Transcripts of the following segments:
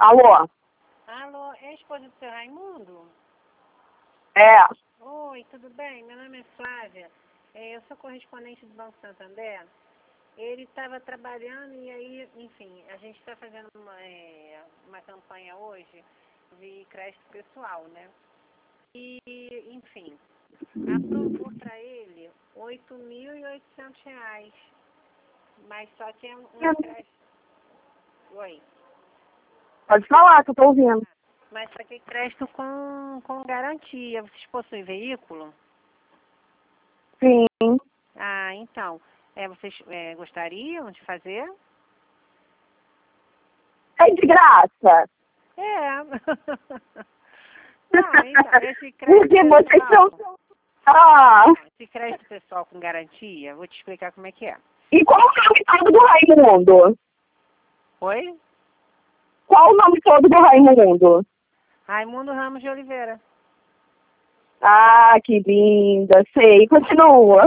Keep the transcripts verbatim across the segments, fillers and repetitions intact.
Alô? Alô, é a esposa do seu Raimundo? É. Oi, tudo bem? Meu nome é Flávia. É, eu sou correspondente do Banco Santander. Ele estava trabalhando e aí, enfim, a gente está fazendo uma, é, uma campanha hoje de crédito pessoal, né? E, enfim, aprovou para ele oito mil e oitocentos reais. Mas só que é um, um crédito... Oi. Pode falar, que eu tô ouvindo. Mas só que é crédito com, com garantia. Vocês possuem veículo? Sim. Ah, então. É, vocês é, gostariam de fazer? É de graça. É. Não, então, esse Porque crédito vocês pessoal, são... Ah. esse crédito pessoal com garantia, vou te explicar como é que é. E qual o nome todo do Raimundo? Oi? Qual o nome todo do Raimundo? Raimundo Ramos de Oliveira. Ah, que linda. Sei. Continua.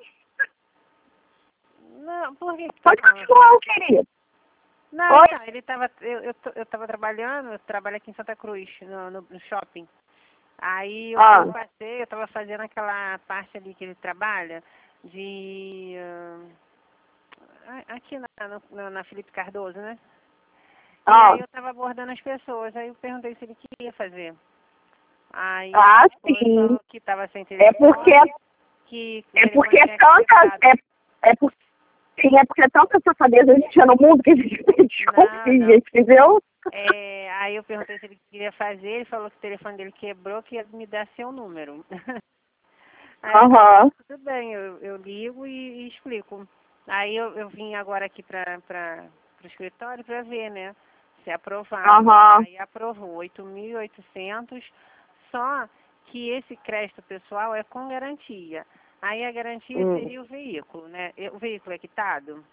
Não, por que que tá Pode falando? continuar, querido. Não, Oi? então, ele tava, eu, eu, tô- eu tava trabalhando, eu trabalho aqui em Santa Cruz, no, no, no shopping. Aí eu, Ah. eu passei, eu tava fazendo aquela parte ali que ele trabalha, de... ah, aqui na, na, na Felipe Cardoso, né? E Ah. aí eu tava abordando as pessoas, aí eu perguntei se ele queria fazer. Aí Ah, ele sim. falou que tava sem É porque... telefone, que o É telefone porque tinha tantas... quebrado. É, é por, sim, é porque tanta safadeza existia no mundo que a gente Não, desconfia, não. entendeu? É, aí eu perguntei se ele queria fazer, ele falou que o telefone dele quebrou, que ia me dar seu número. Aí eu falei, Aham. tudo bem, eu, eu ligo e, e explico. Aí eu, eu vim agora aqui para o escritório para ver, né, se aprovava. Aham. Aí aprovou oito mil e oitocentos, só que esse crédito pessoal é com garantia. Aí a garantia Hum. seria o veículo, né? O veículo é quitado?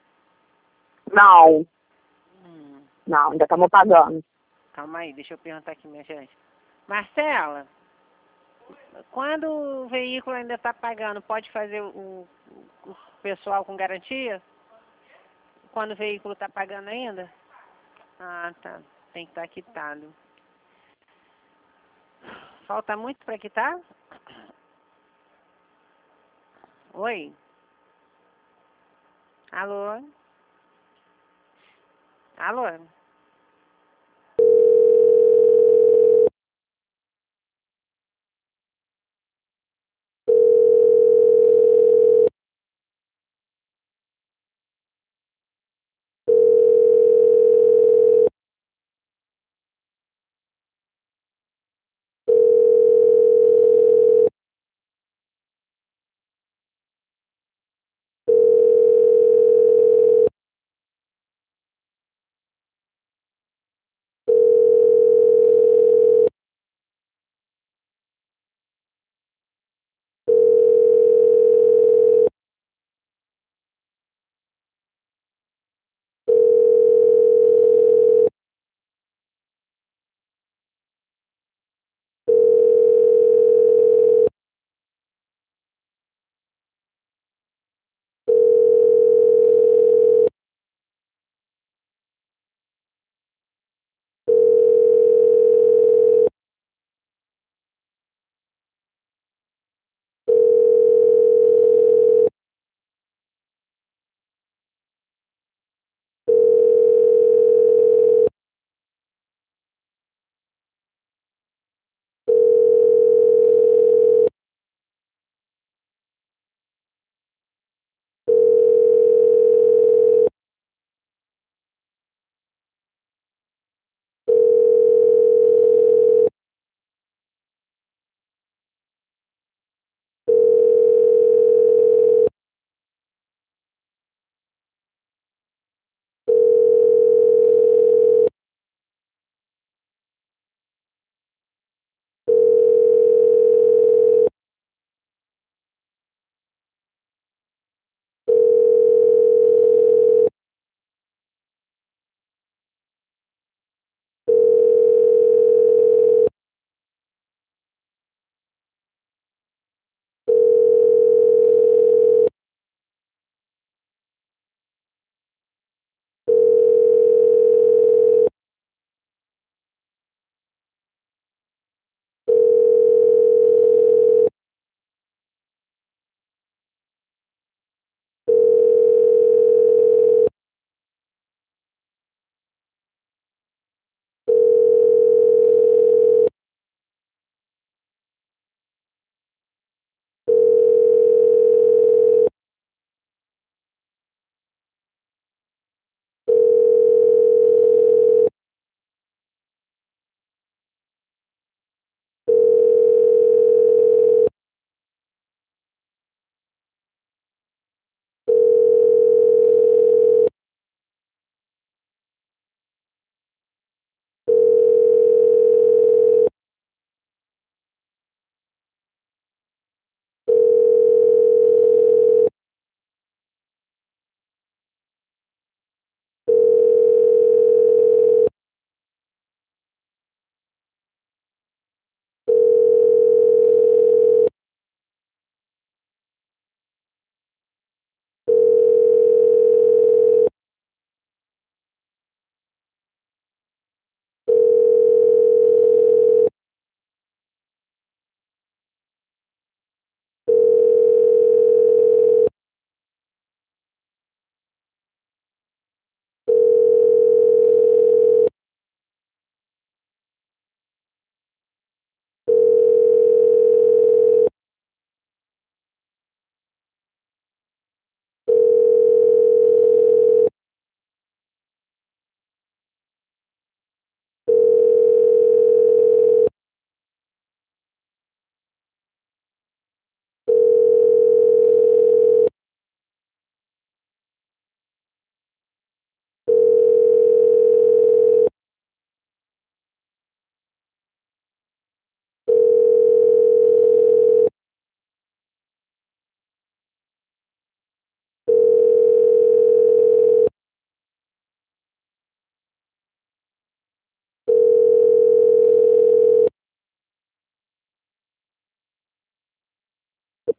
Não. Hum, Não, ainda estamos pagando. calma aí, deixa eu perguntar aqui, minha gente. Marcela, quando o veículo ainda está pagando, pode fazer o, o pessoal com garantia? Quando o veículo está pagando ainda? Ah, tá. Tem que estar quitado. Falta muito para quitar? Oi? Alô? Alô?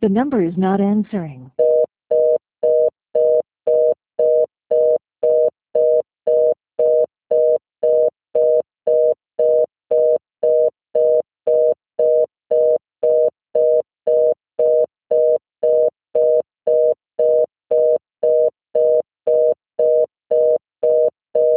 The number is not answering.